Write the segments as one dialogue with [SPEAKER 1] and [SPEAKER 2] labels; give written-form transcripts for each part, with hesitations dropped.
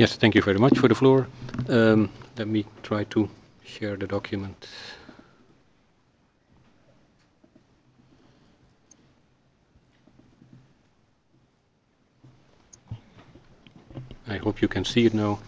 [SPEAKER 1] Yes, thank you very much for the floor. Let me try to share the document. I hope you can see it now.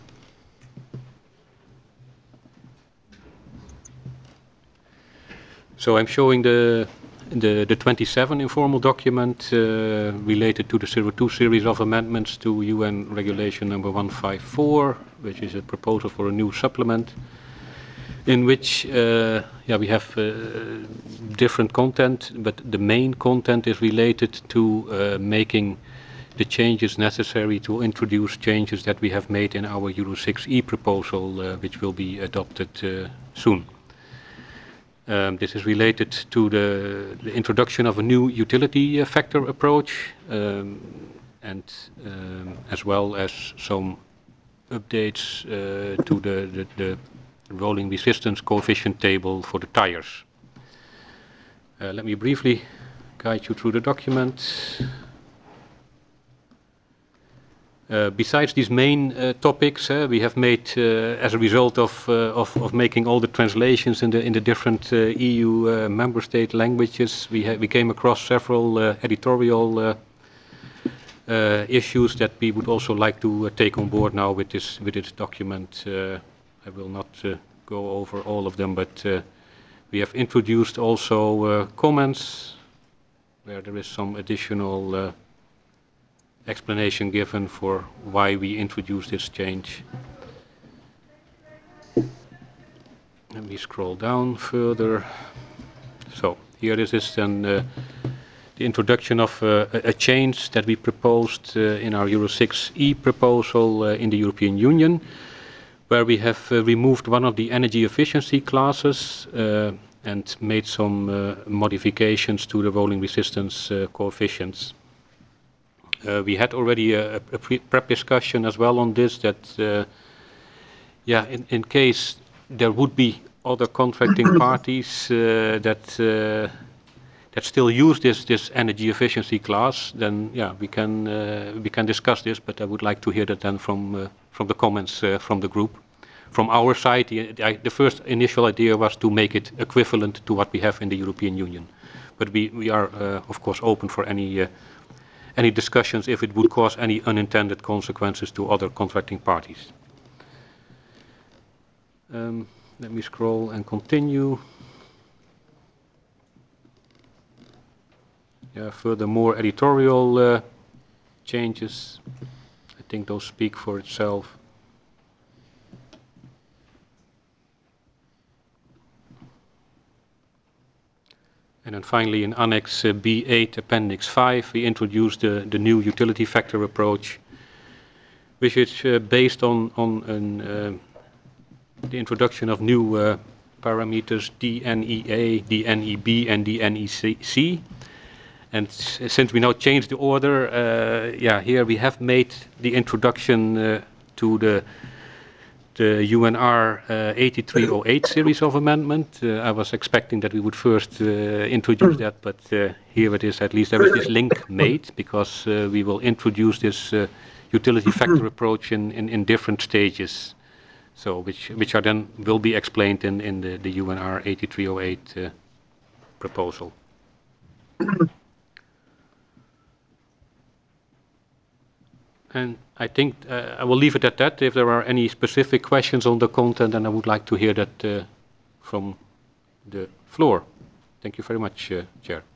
[SPEAKER 1] So I'm showing the 27 informal document related to the 02 series of amendments to UN Regulation number 154, which is a proposal for a new supplement, in which we have different content, but the main content is related to making the changes necessary to introduce changes that we have made in our Euro 6e proposal, which will be adopted soon. This is related to the introduction of a new utility factor approach, and as well as some updates to the rolling resistance coefficient table for the tires. Let me briefly guide you through the document. Besides these main topics, we have made, as a result of making all the translations in the different EU member state languages, we came across several editorial issues that we would also like to take on board now with this document. I will not go over all of them, but we have introduced also comments where there is some additional explanation given for why we introduced this change. Let me scroll down further. So here this is then the introduction of a change that we proposed in our Euro 6e proposal in the European Union, where we have removed one of the energy efficiency classes and made some modifications to the rolling resistance coefficients. We had already a prep discussion as well on this, that in case there would be other contracting parties that still use this energy efficiency class, then we can discuss this. But I would like to hear that then from the comments from the group. From our side, the first initial idea was to make it equivalent to what we have in the European Union. But we are of course open for any discussions if it would cause any unintended consequences to other contracting parties. Let me scroll and continue. Furthermore, editorial changes. I think those speak for itself. And then finally, in Annex B8, Appendix 5, we introduced the new utility factor approach, which is based on the introduction of new parameters DNEA, DNEB, and DNEC. And since we now changed the order, here we have made the introduction to the UNR 8308 series of amendment. I was expecting that we would first introduce that, but here it is. At least there is this link made, because we will introduce this utility factor approach in different stages, so which are then will be explained in the UNR 8308 proposal. And I think I will leave it at that. If there are any specific questions on the content, then I would like to hear that from the floor. Thank you very much, Chair.